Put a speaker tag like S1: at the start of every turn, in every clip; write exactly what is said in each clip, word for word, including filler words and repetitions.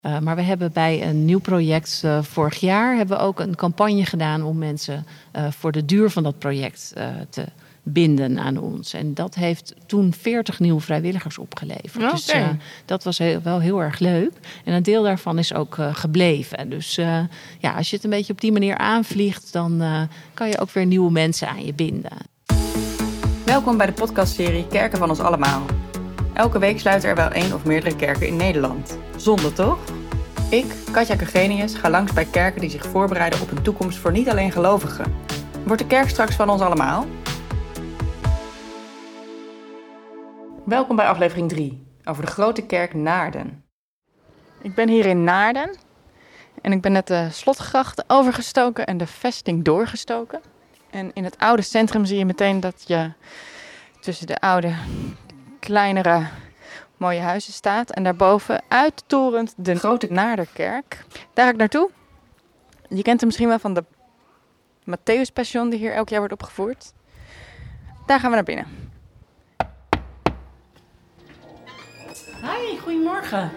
S1: Uh, maar we hebben bij een nieuw project uh, vorig jaar hebben we ook een campagne gedaan om mensen uh, voor de duur van dat project uh, te binden aan ons. En dat heeft toen veertig nieuwe vrijwilligers opgeleverd.
S2: Okay.
S1: Dus uh, dat was heel, wel heel erg leuk. En een deel daarvan is ook uh, gebleven. Dus uh, ja, als je het een beetje op die manier aanvliegt, dan uh, kan je ook weer nieuwe mensen aan je binden.
S2: Welkom bij de podcastserie Kerken van ons allemaal. Elke week sluiten er wel één of meerdere kerken in Nederland. Zonde toch? Ik, Katja Kegenius, ga langs bij kerken die zich voorbereiden op een toekomst voor niet alleen gelovigen. Wordt de kerk straks van ons allemaal? Welkom bij aflevering drie, over de grote kerk Naarden. Ik ben hier in Naarden en ik ben net de slotgracht overgestoken en de vesting doorgestoken. En in het oude centrum zie je meteen dat je tussen de oude, kleinere, mooie huizen staat. En daarboven uittorent de grote Naarderkerk. Daar ga ik naartoe. Je kent hem misschien wel van de Matthäus Passion die hier elk jaar wordt opgevoerd. Daar gaan we naar binnen.
S1: Hi, goedemorgen.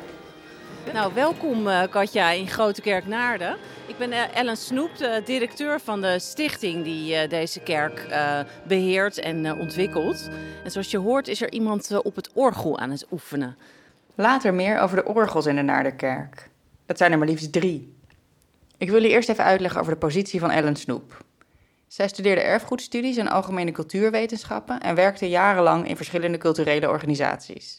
S1: Nou, welkom uh, Katja in Grote Kerk Naarden. Ik ben uh, Ellen Snoep, de directeur van de stichting die uh, deze kerk uh, beheert en uh, ontwikkelt. En zoals je hoort is er iemand uh, op het orgel aan het oefenen.
S2: Later meer over de orgels in de Naarderkerk. Dat zijn er maar liefst drie. Ik wil je eerst even uitleggen over de positie van Ellen Snoep. Zij studeerde erfgoedstudies en algemene cultuurwetenschappen en werkte jarenlang in verschillende culturele organisaties.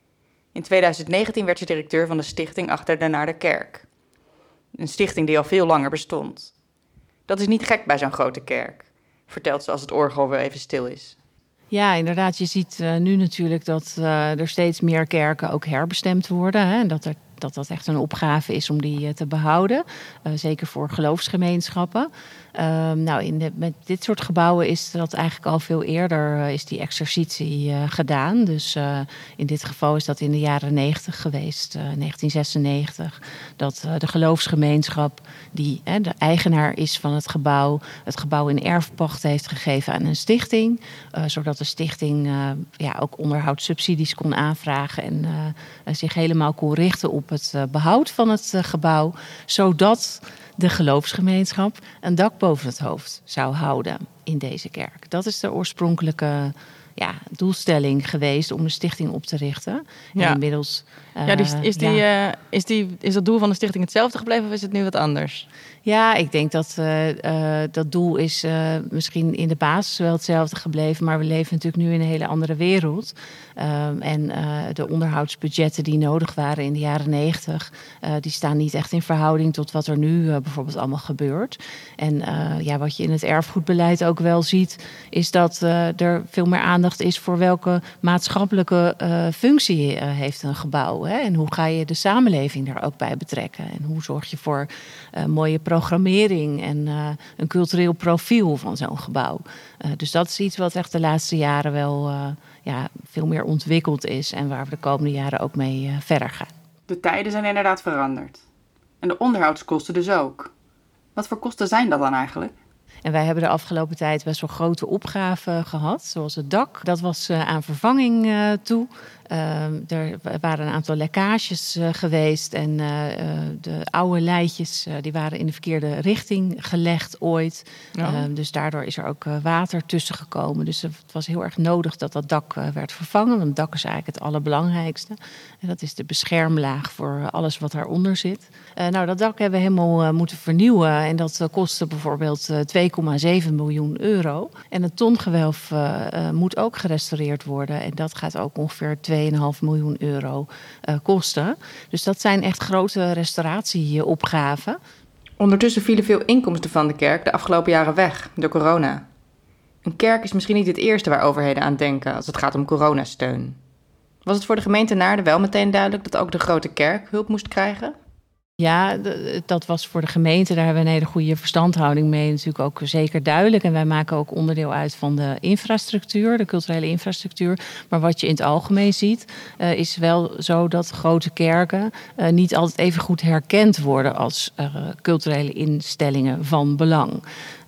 S2: In tweeduizend negentien werd ze directeur van de stichting achter de Naarderkerk. Een stichting die al veel langer bestond. Dat is niet gek bij zo'n grote kerk, vertelt ze als het orgel weer even stil is.
S1: Ja, inderdaad. Je ziet uh, nu natuurlijk dat uh, er steeds meer kerken ook herbestemd worden. Hè, en dat, er, dat dat echt een opgave is om die uh, te behouden. Uh, zeker voor geloofsgemeenschappen. Uh, nou, in de, met dit soort gebouwen is dat eigenlijk al veel eerder uh, is die exercitie uh, gedaan. Dus uh, in dit geval is dat in de jaren negentig geweest, uh, negentien zesennegentig. Dat uh, de geloofsgemeenschap, die uh, de eigenaar is van het gebouw, het gebouw in erfpacht heeft gegeven aan een stichting. Uh, zodat de stichting uh, ja, ook onderhoudssubsidies kon aanvragen en uh, zich helemaal kon richten op het uh, behoud van het uh, gebouw. Zodat de geloofsgemeenschap een dak boven het hoofd zou houden in deze kerk. Dat is de oorspronkelijke ja, doelstelling geweest om de stichting op te richten.
S2: Ja.
S1: En inmiddels, uh,
S2: ja, die, is, die,
S1: ja.
S2: uh, is, die, is dat doel van de stichting hetzelfde gebleven of is het nu wat anders?
S1: Ja, ik denk dat uh, uh, dat doel is uh, misschien in de basis wel hetzelfde gebleven, maar we leven natuurlijk nu in een hele andere wereld. Um, en uh, de onderhoudsbudgetten die nodig waren in de jaren negentig, uh, die staan niet echt in verhouding tot wat er nu uh, bijvoorbeeld allemaal gebeurt. En uh, ja, wat je in het erfgoedbeleid ook wel ziet, is dat uh, er veel meer aandacht is voor welke maatschappelijke uh, functie uh, heeft een gebouw. Hè? En hoe ga je de samenleving daar ook bij betrekken? En hoe zorg je voor uh, mooie programmering en uh, een cultureel profiel van zo'n gebouw. Uh, dus dat is iets wat echt de laatste jaren wel uh, ja, veel meer ontwikkeld is en waar we de komende jaren ook mee uh, verder gaan.
S2: De tijden zijn inderdaad veranderd. En de onderhoudskosten dus ook. Wat voor kosten zijn dat dan eigenlijk?
S1: En wij hebben de afgelopen tijd best wel grote opgaven gehad, zoals het dak. Dat was uh, aan vervanging uh, toe. Uh, er waren een aantal lekkages uh, geweest en uh, de oude leidjes uh, die waren in de verkeerde richting gelegd ooit. Ja. Uh, dus daardoor is er ook uh, water tussen gekomen. Dus het was heel erg nodig dat dat dak uh, werd vervangen. Want het dak is eigenlijk het allerbelangrijkste. En dat is de beschermlaag voor alles wat daaronder zit. Uh, nou, dat dak hebben we helemaal uh, moeten vernieuwen. En dat uh, kostte bijvoorbeeld uh, twee komma zeven miljoen euro. En het tongewelf uh, uh, moet ook gerestaureerd worden. En dat gaat ook ongeveer twee komma vijf miljoen euro uh, kosten. Dus dat zijn echt grote restauratieopgaven.
S2: Ondertussen vielen veel inkomsten van de kerk de afgelopen jaren weg door corona. Een kerk is misschien niet het eerste waar overheden aan denken als het gaat om coronasteun. Was het voor de gemeente Naarden wel meteen duidelijk dat ook de grote kerk hulp moest krijgen?
S1: Ja, dat was voor de gemeente, daar hebben we een hele goede verstandhouding mee, natuurlijk ook zeker duidelijk. En wij maken ook onderdeel uit van de infrastructuur, de culturele infrastructuur. Maar wat je in het algemeen ziet, uh, is wel zo dat grote kerken uh, niet altijd even goed herkend worden als uh, culturele instellingen van belang.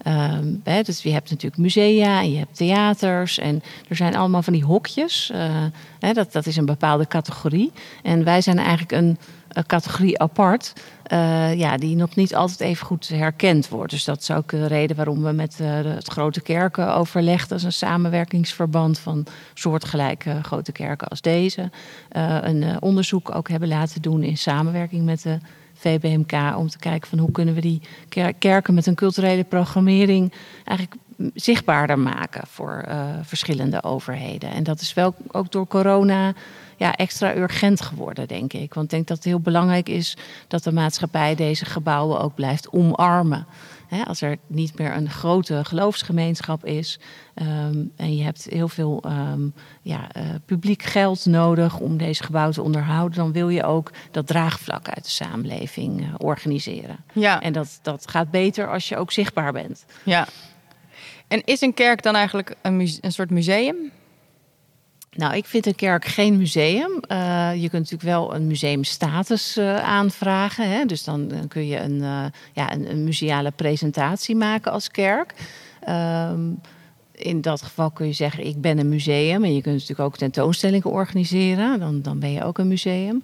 S1: Um, hè, dus je hebt natuurlijk musea en je hebt theaters en er zijn allemaal van die hokjes. Uh, hè, dat, dat is een bepaalde categorie. En wij zijn eigenlijk een uh, categorie apart. Uh, ja, die nog niet altijd even goed herkend wordt. Dus dat is ook de reden waarom we met uh, het Grote Kerken overlegd. Dat is een samenwerkingsverband van soortgelijke grote kerken als deze. Uh, een uh, onderzoek ook hebben laten doen in samenwerking met de V B M K. Om te kijken van hoe kunnen we die kerken met een culturele programmering eigenlijk zichtbaarder maken voor uh, verschillende overheden. En dat is wel ook door corona ja, extra urgent geworden, denk ik. Want ik denk dat het heel belangrijk is dat de maatschappij deze gebouwen ook blijft omarmen. He, als er niet meer een grote geloofsgemeenschap is um, en je hebt heel veel um, ja, uh, publiek geld nodig om deze gebouwen te onderhouden, dan wil je ook dat draagvlak uit de samenleving uh, organiseren.
S2: Ja.
S1: En dat, dat gaat beter als je ook zichtbaar bent.
S2: Ja. En is een kerk dan eigenlijk een, muse- een soort museum?
S1: Nou, ik vind een kerk geen museum. Uh, je kunt natuurlijk wel een museumstatus uh, aanvragen. Hè? Dus dan, dan kun je een, uh, ja, een, een museale presentatie maken als kerk. Um, in dat geval kun je zeggen, ik ben een museum. En je kunt natuurlijk ook tentoonstellingen organiseren. Dan, dan ben je ook een museum.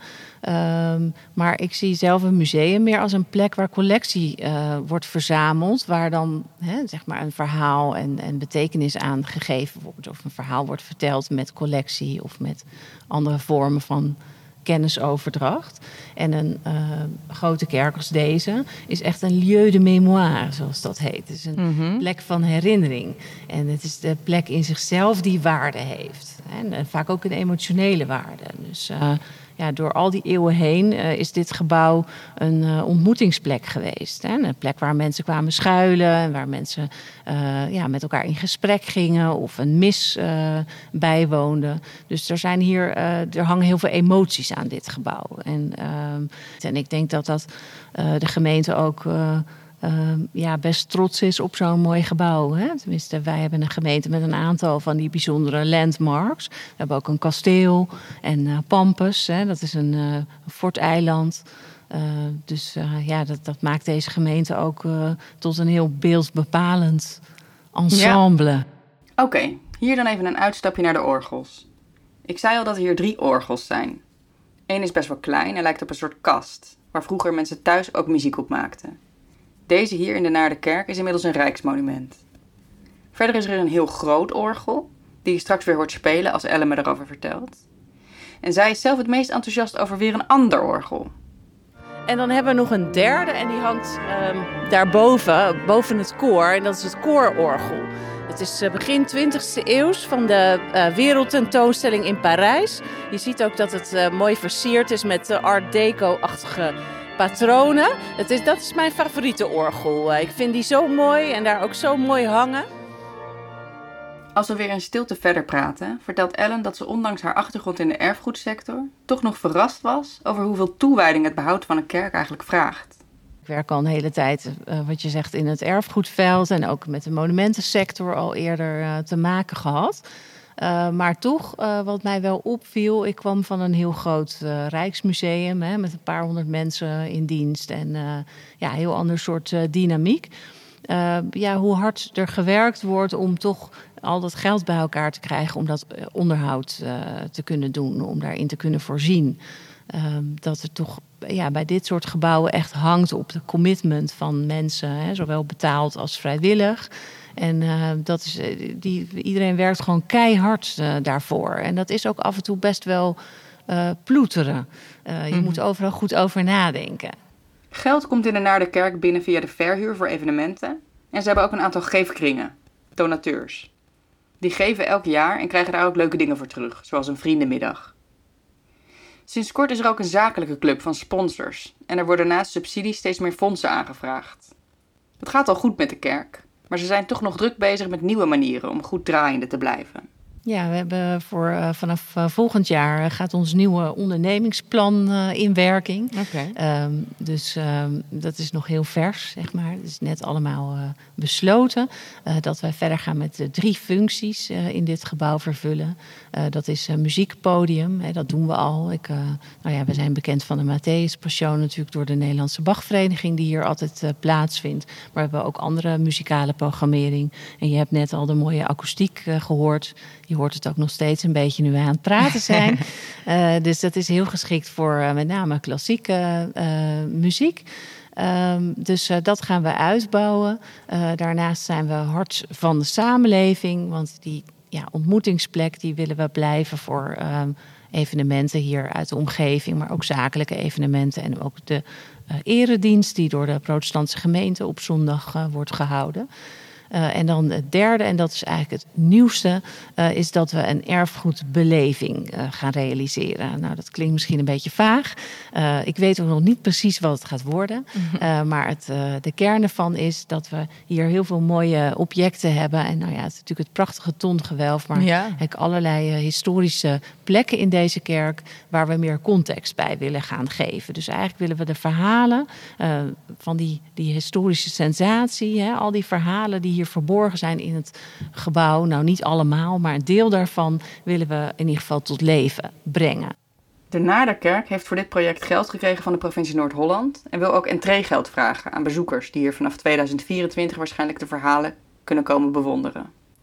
S1: Um, maar ik zie zelf een museum meer als een plek waar collectie uh, wordt verzameld. Waar dan hè, zeg maar een verhaal en, en betekenis aan gegeven wordt. Of een verhaal wordt verteld met collectie of met andere vormen van kennisoverdracht. En een uh, grote kerk als deze is echt een lieu de mémoire, zoals dat heet. Het is een mm-hmm. plek van herinnering. En het is de plek in zichzelf die waarde heeft. En, en vaak ook een emotionele waarde. Dus uh, ja, door al die eeuwen heen uh, is dit gebouw een uh, ontmoetingsplek geweest. Hè? Een plek waar mensen kwamen schuilen en waar mensen uh, ja, met elkaar in gesprek gingen of een mis uh, bijwoonden. Dus er zijn hier, uh, er hangen heel veel emoties aan dit gebouw. En, uh, en ik denk dat dat uh, de gemeente ook Uh, Uh, ja, best trots is op zo'n mooi gebouw. Hè? Tenminste, wij hebben een gemeente met een aantal van die bijzondere landmarks. We hebben ook een kasteel en uh, Pampus. Hè? Dat is een uh, forteiland. Uh, dus uh, ja, dat, dat maakt deze gemeente ook uh, tot een heel beeldbepalend ensemble.
S2: Ja. Oké, okay, hier dan even een uitstapje naar de orgels. Ik zei al dat er hier drie orgels zijn. Eén is best wel klein en lijkt op een soort kast, waar vroeger mensen thuis ook muziek op maakten. Deze hier in de Naardenkerk is inmiddels een rijksmonument. Verder is er een heel groot orgel, die je straks weer hoort spelen als Elle me erover vertelt. En zij is zelf het meest enthousiast over weer een ander orgel.
S1: En dan hebben we nog een derde en die hangt um, daarboven, boven het koor. En dat is het koororgel. Het is uh, begin twintigste eeuws van de uh, wereldtentoonstelling in Parijs. Je ziet ook dat het uh, mooi versierd is met uh, art deco-achtige patronen. Het is, dat is mijn favoriete orgel. Ik vind die zo mooi en daar ook zo mooi hangen.
S2: Als we weer in stilte verder praten, vertelt Ellen dat ze ondanks haar achtergrond in de erfgoedsector toch nog verrast was over hoeveel toewijding het behoud van een kerk eigenlijk vraagt.
S1: Ik werk al een hele tijd, uh, wat je zegt, in het erfgoedveld en ook met de monumentensector al eerder uh, te maken gehad. Uh, maar toch, uh, wat mij wel opviel, ik kwam van een heel groot uh, Rijksmuseum hè, met een paar honderd mensen in dienst en uh, ja, heel ander soort uh, dynamiek. Uh, ja, hoe hard er gewerkt wordt om toch al dat geld bij elkaar te krijgen om dat onderhoud uh, te kunnen doen, om daarin te kunnen voorzien. Uh, dat er toch ja, bij dit soort gebouwen echt hangt op de commitment van mensen, hè, zowel betaald als vrijwillig. En uh, dat is, die, iedereen werkt gewoon keihard uh, daarvoor. En dat is ook af en toe best wel uh, ploeteren. Uh, je mm-hmm. moet overal goed over nadenken.
S2: Geld komt in de Naardenkerk binnen via de verhuur voor evenementen. En ze hebben ook een aantal geefkringen, donateurs. Die geven elk jaar en krijgen daar ook leuke dingen voor terug, zoals een vriendenmiddag. Sinds kort is er ook een zakelijke club van sponsors. En er worden naast subsidies steeds meer fondsen aangevraagd. Het gaat al goed met de kerk. Maar ze zijn toch nog druk bezig met nieuwe manieren om goed draaiende te blijven.
S1: Ja, we hebben voor uh, vanaf uh, volgend jaar gaat ons nieuwe ondernemingsplan uh, in werking.
S2: Okay.
S1: Um, dus um, dat is nog heel vers, zeg maar. Het is net allemaal uh, besloten uh, dat wij verder gaan met uh, drie functies uh, in dit gebouw vervullen. Uh, dat is een muziekpodium, hè, dat doen we al. Ik, uh, nou ja, we zijn bekend van de Matthäus Passion natuurlijk door de Nederlandse Bachvereniging die hier altijd uh, plaatsvindt. Maar we hebben ook andere muzikale programmering. En je hebt net al de mooie akoestiek uh, gehoord. Je hoort het ook nog steeds een beetje nu we aan het praten zijn. uh, dus dat is heel geschikt voor uh, met name klassieke uh, muziek. Um, dus uh, dat gaan we uitbouwen. Uh, daarnaast zijn we hart van de samenleving. Want die ja, ontmoetingsplek die willen we blijven voor um, evenementen hier uit de omgeving. Maar ook zakelijke evenementen. En ook de uh, eredienst die door de protestantse gemeente op zondag uh, wordt gehouden. Uh, en dan het derde, en dat is eigenlijk het nieuwste, uh, is dat we een erfgoedbeleving uh, gaan realiseren. Nou, dat klinkt misschien een beetje vaag. Uh, ik weet ook nog niet precies wat het gaat worden. Uh, maar het, uh, de kern ervan is dat we hier heel veel mooie objecten hebben. En nou ja, het is natuurlijk het prachtige tongewelf, maar ja. eigenlijk allerlei uh, historische plekken in deze kerk waar we meer context bij willen gaan geven. Dus eigenlijk willen we de verhalen uh, van die, die historische sensatie, hè, al die verhalen die hier verborgen zijn in het gebouw. Nou, niet allemaal, maar een deel daarvan willen we in ieder geval tot leven brengen.
S2: De Naarderkerk heeft voor dit project geld gekregen van de provincie Noord-Holland en wil ook entreegeld vragen aan bezoekers die hier vanaf tweeduizend vierentwintig waarschijnlijk de verhalen kunnen komen bewonderen.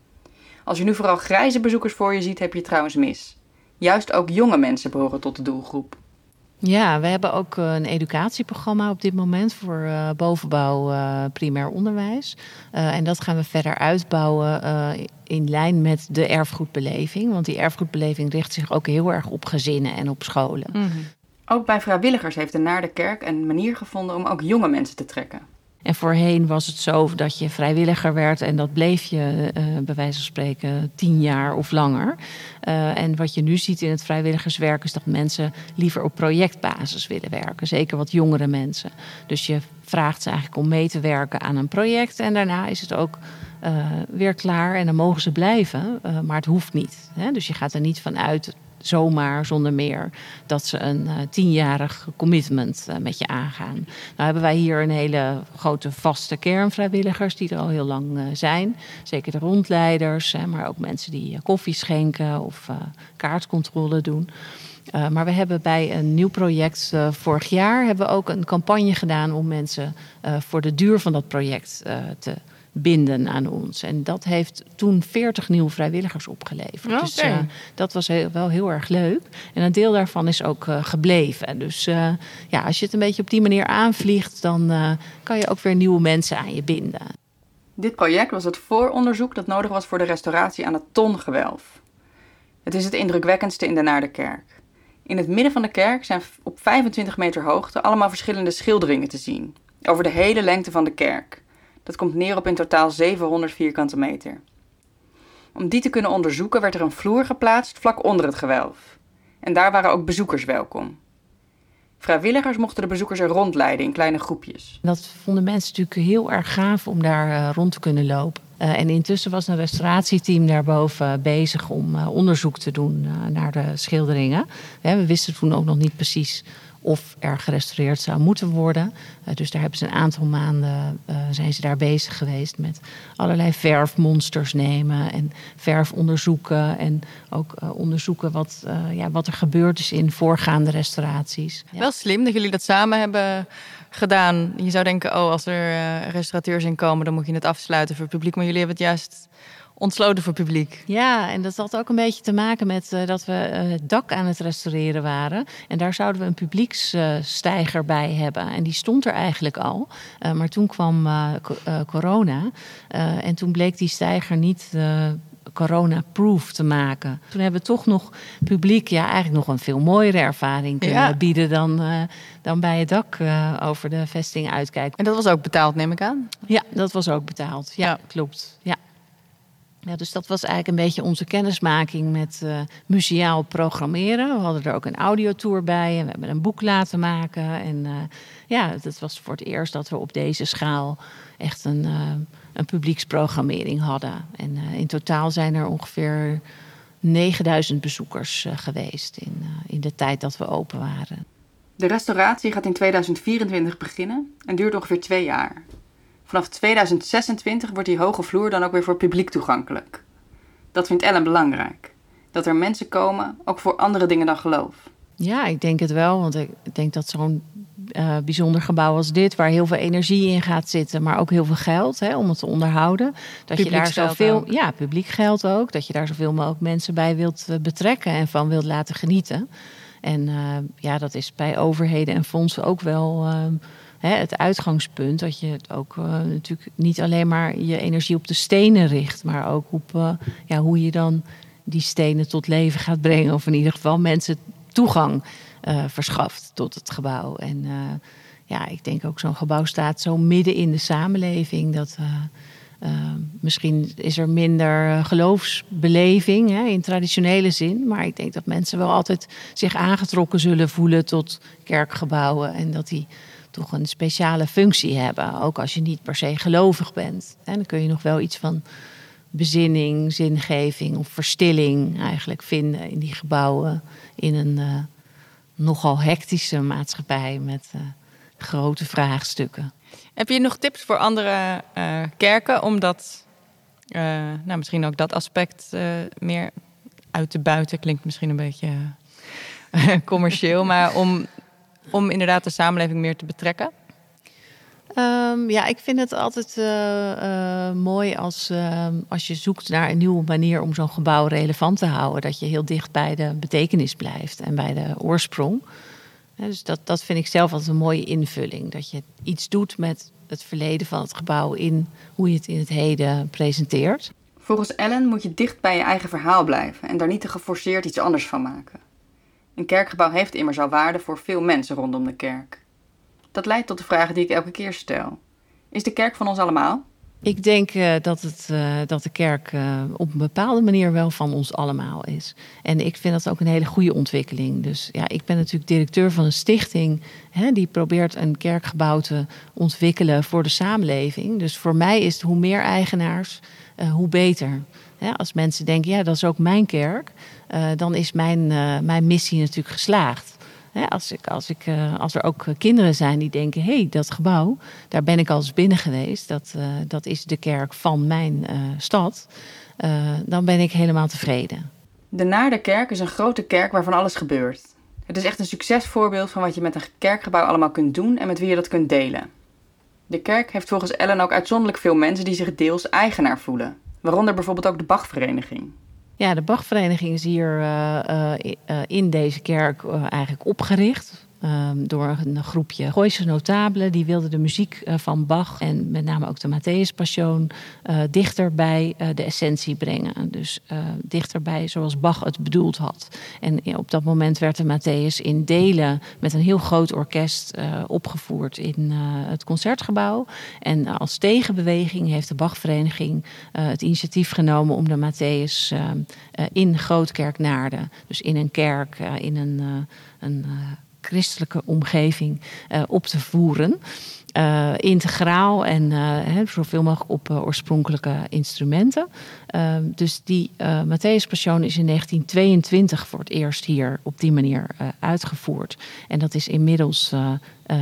S2: Als je nu vooral grijze bezoekers voor je ziet, heb je trouwens mis. Juist ook jonge mensen behoren tot de doelgroep.
S1: Ja, we hebben ook een educatieprogramma op dit moment voor uh, bovenbouw uh, primair onderwijs. Uh, en dat gaan we verder uitbouwen uh, in lijn met de erfgoedbeleving. Want die erfgoedbeleving richt zich ook heel erg op gezinnen en op scholen. Mm-hmm. Ook bij vrijwilligers heeft de Naarderkerk een manier gevonden om ook jonge mensen te trekken. En voorheen was het zo dat je vrijwilliger werd en dat bleef je uh, bij wijze van spreken tien jaar of langer. Uh, en wat je nu ziet in het vrijwilligerswerk is dat mensen liever op projectbasis willen werken. Zeker wat jongere mensen. Dus je vraagt ze eigenlijk om mee te werken aan een project en daarna is het ook uh, weer klaar en dan mogen ze blijven. Uh, maar het hoeft niet. Hè? Dus je gaat er niet vanuit zomaar, zonder meer, dat ze een uh, tienjarig commitment uh, met je aangaan. Nou hebben wij hier een hele grote vaste kern vrijwilligers die er al heel lang uh, zijn. Zeker de rondleiders, hè, maar ook mensen die uh, koffie schenken of uh, kaartcontrole doen. Uh, maar we hebben bij een nieuw project uh, vorig jaar hebben we ook een campagne gedaan om mensen uh, voor de duur van dat project uh, te binden aan ons. En dat heeft toen veertig nieuwe vrijwilligers opgeleverd. Okay. Dus uh, dat was heel, wel heel erg leuk. En een deel daarvan is ook uh, gebleven. Dus uh, ja, als je het een beetje op die manier aanvliegt, dan uh, kan je ook weer nieuwe mensen aan je binden. Dit project was het vooronderzoek dat nodig was voor de restauratie aan het tongewelf. Het is het indrukwekkendste in de Naarderkerk. In het midden van de kerk zijn op vijfentwintig meter hoogte allemaal verschillende schilderingen te zien. Over de hele lengte van de kerk. Dat komt neer op in totaal zevenhonderd vierkante meter. Om die te kunnen onderzoeken werd er een vloer geplaatst vlak onder het gewelf. En daar waren ook bezoekers welkom. Vrijwilligers mochten de bezoekers er rondleiden in kleine groepjes. Dat vonden mensen natuurlijk heel erg gaaf om daar uh, rond te kunnen lopen. Uh, en intussen was een restauratieteam daarboven bezig om uh, onderzoek te doen uh, naar de schilderingen. Ja, we wisten toen ook nog niet precies of er gerestaureerd zou moeten worden. Uh, dus daar hebben ze een aantal maanden uh, zijn ze daar bezig geweest met allerlei verfmonsters nemen en verf onderzoeken en ook uh, onderzoeken wat, uh, ja, wat er gebeurd is in voorgaande restauraties.
S2: Ja. Wel slim dat jullie dat samen hebben gedaan. Je zou denken, oh, als er uh, restaurateurs in komen, dan moet je het afsluiten voor het publiek. Maar jullie hebben het juist ontsloten voor publiek.
S1: Ja, en dat had ook een beetje te maken met uh, dat we uh, het dak aan het restaureren waren. En daar zouden we een publiekssteiger uh, bij hebben. En die stond er eigenlijk al. Uh, maar toen kwam uh, co- uh, corona. Uh, en toen bleek die steiger niet Uh, corona-proof te maken. Toen hebben we toch nog publiek, ja, eigenlijk nog een veel mooiere ervaring kunnen ja. bieden dan, uh, dan bij het dak uh, over de vesting uitkijken.
S2: En dat was ook betaald, neem ik aan?
S1: Ja, dat was ook betaald. Ja, ja. klopt. Ja. Ja, dus dat was eigenlijk een beetje onze kennismaking met uh, museaal programmeren. We hadden er ook een audiotour bij en we hebben een boek laten maken. En uh, ja, dat was voor het eerst dat we op deze schaal echt een, uh, een publieksprogrammering hadden. En uh, in totaal zijn er ongeveer negenduizend bezoekers uh, geweest in, uh, in de tijd dat we open waren.
S2: De restauratie gaat in tweeduizend vierentwintig beginnen en duurt ongeveer twee jaar. Vanaf tweeduizend zesentwintig wordt die hoge vloer dan ook weer voor publiek toegankelijk. Dat vindt Ellen belangrijk. Dat er mensen komen, ook voor andere dingen dan geloof.
S1: Ja, ik denk het wel. Want ik denk dat zo'n uh, bijzonder gebouw als dit, waar heel veel energie in gaat zitten, maar ook heel veel geld, hè, om het te onderhouden. Dat je daar zoveel, ook. ja, publiek geld ook, dat je daar zoveel mogelijk mensen bij wilt uh, betrekken en van wilt laten genieten. En uh, ja, dat is bij overheden en fondsen ook wel uh, hè, het uitgangspunt. Dat je het ook uh, natuurlijk niet alleen maar je energie op de stenen richt, maar ook op uh, ja, hoe je dan die stenen tot leven gaat brengen. Of in ieder geval mensen toegang uh, verschaft tot het gebouw. En uh, ja, ik denk ook zo'n gebouw staat zo midden in de samenleving. Dat uh, uh, misschien is er minder geloofsbeleving, hè, in traditionele zin. Maar ik denk dat mensen wel altijd zich aangetrokken zullen voelen tot kerkgebouwen. En dat die toch een speciale functie hebben. Ook als je niet per se gelovig bent. En dan kun je nog wel iets van bezinning, zingeving of verstilling eigenlijk vinden in die gebouwen. In een uh, nogal hectische maatschappij met uh, grote vraagstukken.
S2: Heb je nog tips voor andere uh, kerken om dat, uh, nou misschien ook dat aspect uh, meer uit te buiten? Klinkt misschien een beetje uh, commercieel, maar om, om inderdaad de samenleving meer te betrekken?
S1: Um, ja, ik vind het altijd uh, uh, mooi als, uh, als je zoekt naar een nieuwe manier om zo'n gebouw relevant te houden. Dat je heel dicht bij de betekenis blijft en bij de oorsprong. Ja, dus dat, dat vind ik zelf altijd een mooie invulling. Dat je iets doet met het verleden van het gebouw in hoe je het in het heden presenteert.
S3: Volgens Ellen moet je dicht bij je eigen verhaal blijven en daar niet te geforceerd iets anders van maken. Een kerkgebouw heeft immers al waarde voor veel mensen rondom de kerk. Dat leidt tot de vragen die ik elke keer stel. Is de kerk van ons allemaal?
S1: Ik denk uh, dat, het, uh, dat de kerk uh, op een bepaalde manier wel van ons allemaal is. En ik vind dat ook een hele goede ontwikkeling. Dus ja, ik ben natuurlijk directeur van een stichting, hè, die probeert een kerkgebouw te ontwikkelen voor de samenleving. Dus voor mij is het hoe meer eigenaars, uh, hoe beter. Hè, als mensen denken, ja, dat is ook mijn kerk, uh, dan is mijn, uh, mijn missie natuurlijk geslaagd. He, als, ik, als, ik, uh, als er ook kinderen zijn die denken, hé, hey, dat gebouw, daar ben ik al eens binnen geweest. Dat, uh, dat is de kerk van mijn uh, stad. Uh, dan ben ik helemaal tevreden.
S3: De Naarderkerk is een grote kerk waarvan alles gebeurt. Het is echt een succesvoorbeeld van wat je met een kerkgebouw allemaal kunt doen en met wie je dat kunt delen. De kerk heeft volgens Ellen ook uitzonderlijk veel mensen die zich deels eigenaar voelen. Waaronder bijvoorbeeld ook de Bachvereniging.
S1: Ja, de Bachvereniging is hier uh, uh, in deze kerk uh, eigenlijk opgericht. Uh, door een groepje Gooise notabelen. Die wilden de muziek uh, van Bach en met name ook de Matthäus Passion uh, dichter bij uh, de essentie brengen. Dus uh, dichterbij zoals Bach het bedoeld had. En ja, op dat moment werd de Matthäus in delen met een heel groot orkest uh, opgevoerd in uh, het Concertgebouw. En uh, als tegenbeweging heeft de Bachvereniging uh, het initiatief genomen om de Matthäus uh, uh, in Grootkerk Naarden, dus in een kerk, uh, in een, uh, een uh, christelijke omgeving uh, op te voeren. Uh, integraal en uh, he, zoveel mogelijk op uh, oorspronkelijke instrumenten. Uh, dus die uh, Matthäus Passion is in negentien tweeëntwintig voor het eerst hier op die manier uh, uitgevoerd. En dat is inmiddels uh, uh,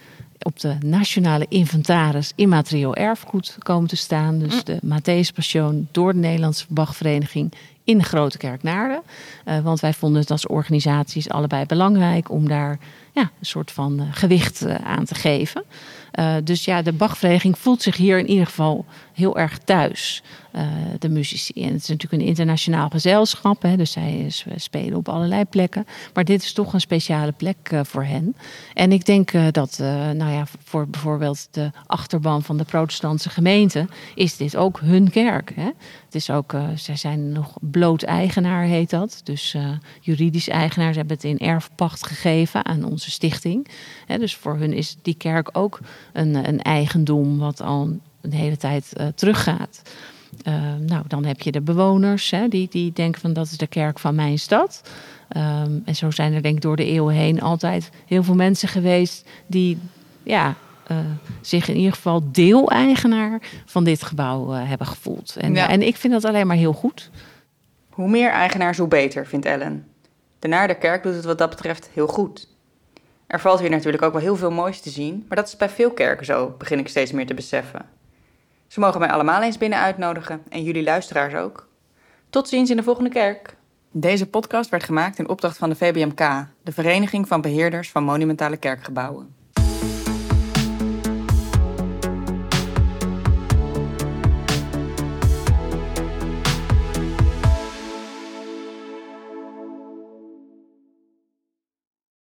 S1: op de nationale inventaris immaterieel erfgoed komen te staan. Dus de Matthäus Passion door de Nederlandse Bachvereniging in Grootkerk Naarden. Uh, want wij vonden het als organisaties allebei belangrijk om daar ja, een soort van uh, gewicht uh, aan te geven. Uh, dus ja, de Bachvereniging voelt zich hier in ieder geval heel erg thuis. Uh, de muzici. En het is natuurlijk een internationaal gezelschap. Hè, dus zij uh, spelen op allerlei plekken. Maar dit is toch een speciale plek uh, voor hen. En ik denk uh, dat uh, nou ja, voor bijvoorbeeld de achterban van de protestantse gemeente is dit ook hun kerk. Hè. Het is ook, uh, zij zijn nog bloot eigenaar, heet dat. Dus uh, juridisch eigenaar. Ze hebben het in erfpacht gegeven aan onze stichting. Hè, dus voor hun is die kerk ook een, een eigendom wat al een hele tijd uh, teruggaat. Uh, nou, dan heb je de bewoners, hè, die, die denken van dat is de kerk van mijn stad. Um, en zo zijn er denk ik door de eeuwen heen altijd heel veel mensen geweest die ja, uh, zich in ieder geval deel-eigenaar van dit gebouw uh, hebben gevoeld. En, ja. en ik vind dat alleen maar heel goed.
S3: Hoe meer eigenaars, hoe beter, vindt Ellen. De Naarderkerk doet het wat dat betreft heel goed. Er valt hier natuurlijk ook wel heel veel moois te zien, maar dat is bij veel kerken zo, begin ik steeds meer te beseffen. Ze mogen mij allemaal eens binnen uitnodigen en jullie luisteraars ook. Tot ziens in de volgende kerk. Deze podcast werd gemaakt in opdracht van de V B M K, de Vereniging van Beheerders van Monumentale Kerkgebouwen.